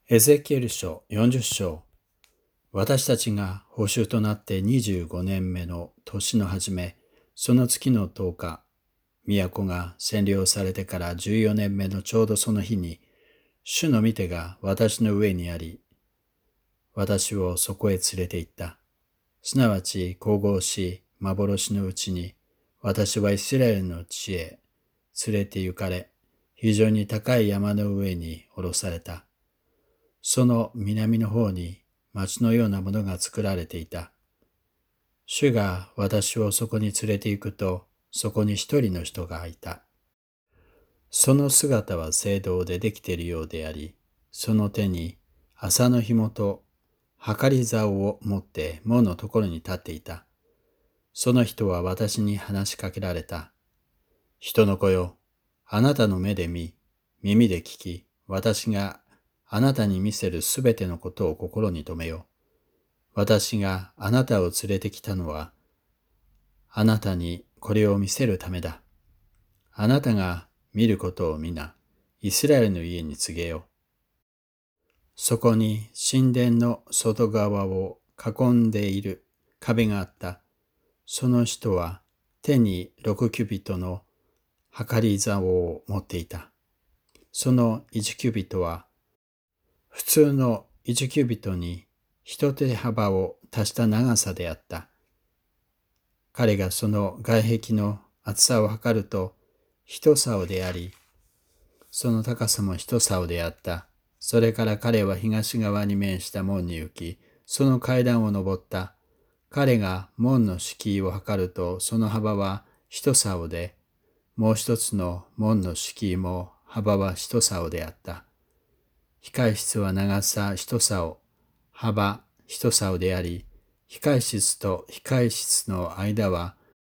エゼキエル書40章。私たちが捕囚となって25年目の年の初め、その月の10日、都が占領されてから14年目のちょうどその日に、主の御手が私の上にあり、私をそこへ連れて行った。すなわち神々しい幻のうちに、私はイスラエルの地へ連れて行かれ、非常に高い山の上に下ろされた。その南の方に町のようなものが作られていた。主が私をそこに連れて行くと、そこに一人の人がいた。その姿は青銅でできているようであり、その手に麻の紐と計り竿を持って門のところに立っていた。その人は私に話しかけられた。人の子よ、あなたの目で見、耳で聞き、私があなたに見せるすべてのことを心に留めよ。私があなたを連れてきたのは、あなたにこれを見せるためだ。あなたが見ることを皆、イスラエルの家に告げよ。そこに神殿の外側を囲んでいる壁があった。その人は手に6キュビットの計り竿を持っていた。その1キュビットは、普通の1キュビットに一手幅を足した長さであった。彼がその外壁の厚さを測ると一竿であり、その高さも一竿であった。それから彼は東側に面した門に行き、その階段を登った。彼が門の敷居を測ると、その幅は一竿で、もう一つの門の敷居も幅は一竿であった。控室は長さ一竿、幅一竿であり、控室と控室の間は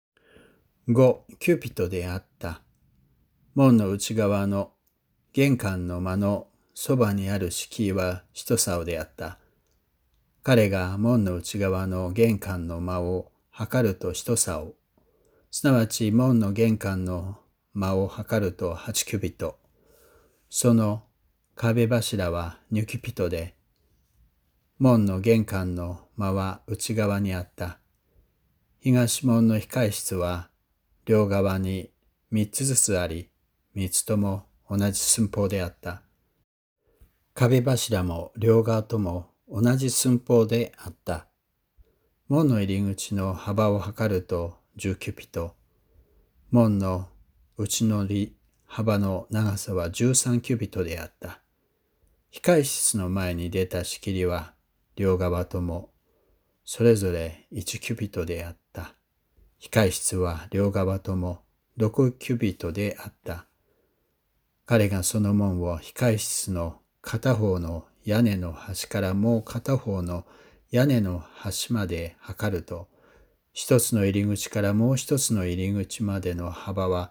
5キュピットであった。門の内側の玄関の間のそばにある敷居は一竿であった。彼が門の内側の玄関の間を測ると一竿、すなわち門の玄関の間を測ると8キュビット。その壁柱は2キュピットで、門の玄関の間は内側にあった。東門の控室は両側に3つずつあり、3つとも同じ寸法であった。壁柱も両側とも同じ寸法であった。門の入り口の幅を測ると10キュピット。門の内の幅の長さは13キュビットであった。控室の前に出た仕切りは両側ともそれぞれ1キュビットであった。控室は両側とも6キュビットであった。彼がその門を控室の片方の屋根の端からもう片方の屋根の端まで測ると、一つの入り口からもう一つの入り口までの幅は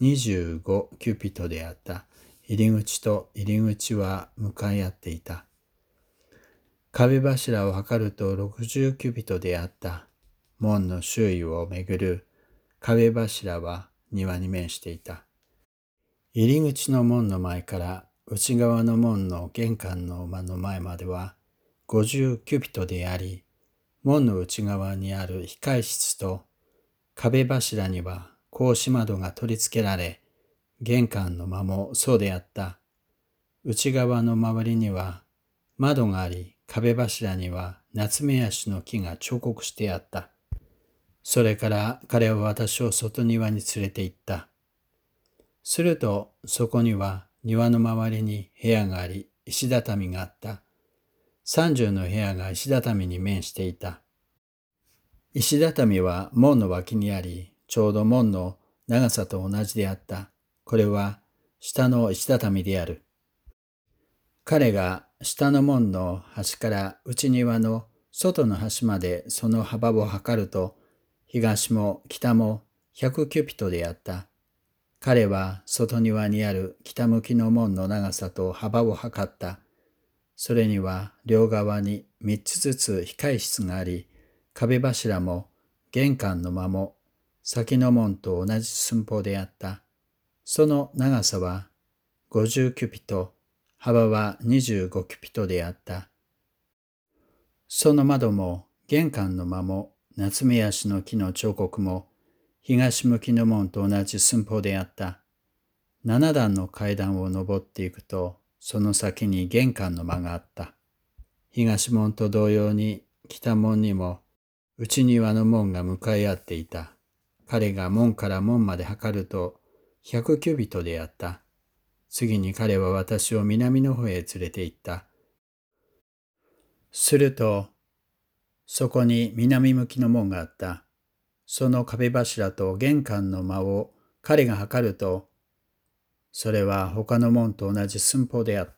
25キュピットであった。入り口と入り口は向かい合っていた。壁柱を測ると60キュビットであった。門の周囲をめぐる壁柱は庭に面していた。入り口の門の前から内側の門の玄関の間の前までは50キュビットであり、門の内側にある控室と壁柱には格子窓が取り付けられ、玄関の間もそうであった。内側の周りには窓があり、壁柱にはナツメヤシの木が彫刻してあった。それから彼は私を外庭に連れて行った。するとそこには庭の周りに部屋があり、石畳があった。30の部屋が石畳に面していた。石畳は門の脇にあり、ちょうど門の長さと同じであった。これは下の石畳である。彼が下の門の端から内庭の外の端までその幅を測ると、東も北も100キュピットであった。彼は外庭にある北向きの門の長さと幅を測った。それには両側に3つずつ控室があり、壁柱も玄関の間も先の門と同じ寸法であった。その長さは50キュピット、 幅は25キュピトであった。その窓も玄関の間もナツメヤシの木の彫刻も東向きの門と同じ寸法であった。7段の階段を上っていくと、その先に玄関の間があった。東門と同様に北門にも内庭の門が向かい合っていた。彼が門から門まで測ると100キュビトであった。次に彼は私を南の方へ連れて行った。すると、そこに南向きの門があった。その壁柱と玄関の間を彼が測ると、それは他の門と同じ寸法であった。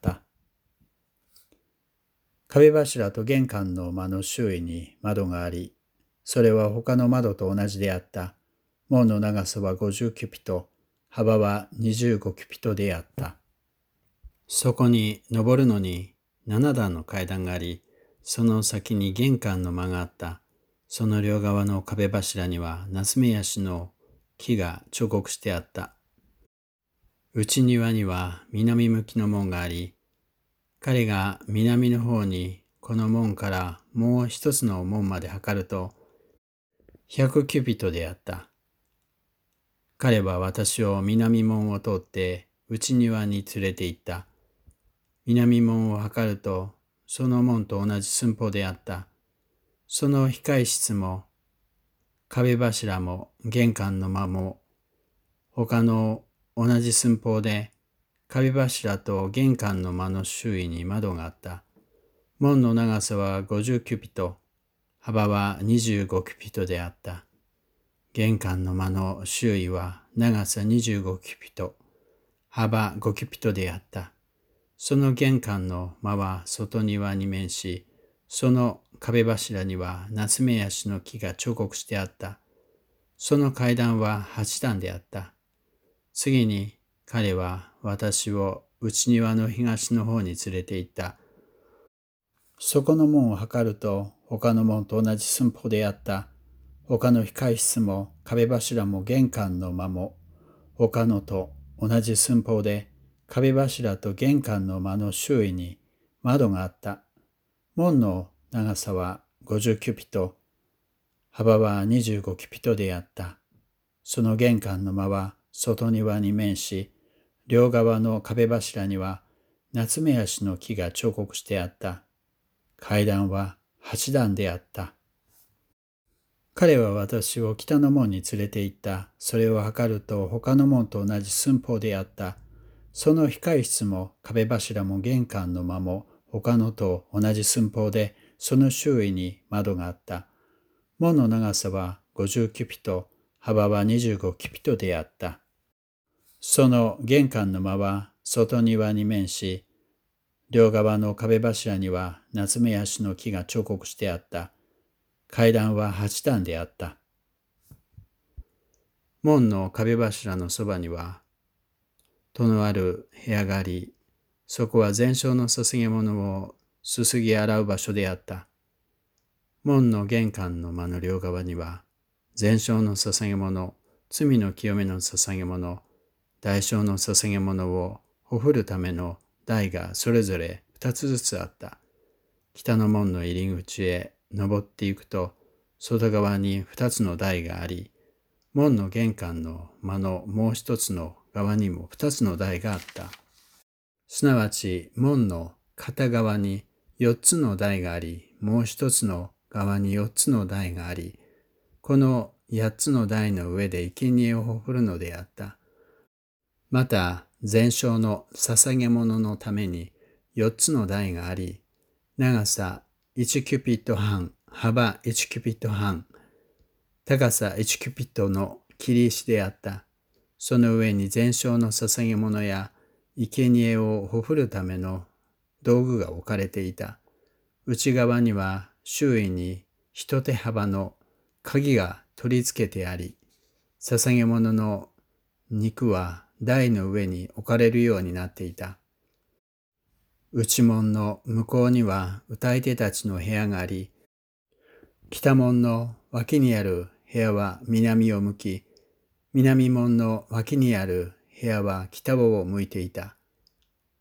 壁柱と玄関の間の周囲に窓があり、それは他の窓と同じであった。門の長さは50キュピト、幅は25キュピトであった。そこに登るのに7段の階段があり、その先に玄関の間があった。その両側の壁柱にはナツメヤシの木が彫刻してあった。内庭には南向きの門があり、彼が南の方にこの門からもう一つの門まで測ると、100キュピトであった。彼は私を南門を通って内庭に連れて行った。南門を測ると、その門と同じ寸法であった。その控室も、壁柱も、玄関の間も、他の同じ寸法で、壁柱と玄関の間の周囲に窓があった。門の長さは50キュピト、幅は25キュピトであった。玄関の間の周囲は長さ25キュピト、幅5キュピトであった。その玄関の間は外庭に面し、その壁柱にはナツメヤシの木が彫刻してあった。その階段は8段であった。次に彼は私を内庭の東の方に連れて行った。そこの門を測ると他の門と同じ寸法であった。他の控室も壁柱も玄関の間も他のと同じ寸法で、壁柱と玄関の間の周囲に窓があった。門の長さは50キュピト、幅は25キュピトであった。その玄関の間は外庭に面し、両側の壁柱にはナツメヤシの木が彫刻してあった。階段は8段であった。彼は私を北の門に連れて行った。それを測ると他の門と同じ寸法であった。その控室も壁柱も玄関の間も他のと同じ寸法で、その周囲に窓があった。門の長さは50キュピト、幅は25キュピトであった。その玄関の間は外庭に面し、両側の壁柱にはナツメヤシの木が彫刻してあった。階段は8段であった。門の壁柱のそばには、戸のある部屋があり、そこは全焼の捧げ物をすすぎ洗う場所であった。門の玄関の間の両側には、全焼の捧げ物、罪の清めの捧げ物、代償の捧げ物をほふるための台がそれぞれ2つずつあった。北の門の入り口へ登っていくと、外側に2つの台があり、門の玄関の間のもう一つの側にも2つの台があった。すなわち門の片側に4つの台があり、もう一つの側に4つの台があり、この8つの台の上で生贄をほふるのであった。また、全焼の捧げ物のために4つの台があり、長さ1キュピット半、幅1キュピット半、高さ1キュピットの切り石であった。その上に全焼の捧げ物や生贄をほふるための道具が置かれていた。内側には周囲に一手幅の鍵が取り付けてあり、捧げ物の肉は台の上に置かれるようになっていた。内門の向こうには歌い手たちの部屋があり、北門の脇にある部屋は南を向き、南門の脇にある部屋は北を向いていた。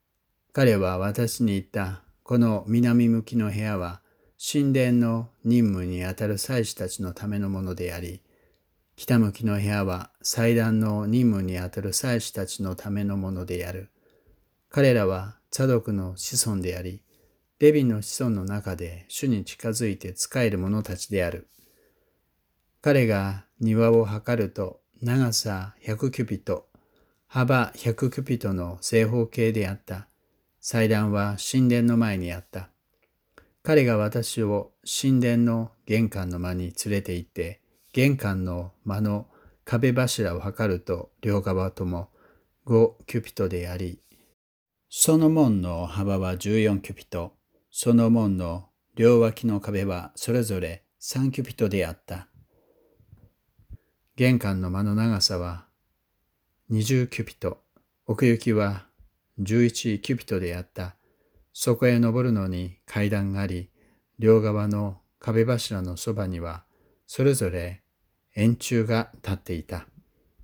彼は私に言った。この南向きの部屋は、神殿の任務にあたる祭司たちのためのものであり、北向きの部屋は祭壇の任務にあたる祭司たちのためのものである。彼らはツァドクの子孫であり、レビの子孫の中で主に近づいて仕える者たちである。彼が庭を測ると、長さ100キュピト、幅100キュピトの正方形であった。祭壇は神殿の前にあった。彼が私を神殿の玄関の間に連れて行って、玄関の間の壁柱を測ると、両側とも5キュピトであり、その門の幅は14キュピト、その門の両脇の壁はそれぞれ3キュピトであった。玄関の間の長さは20キュピト、奥行きは11キュピトであった。そこへ登るのに階段があり、両側の壁柱のそばにはそれぞれ円柱が立っていた。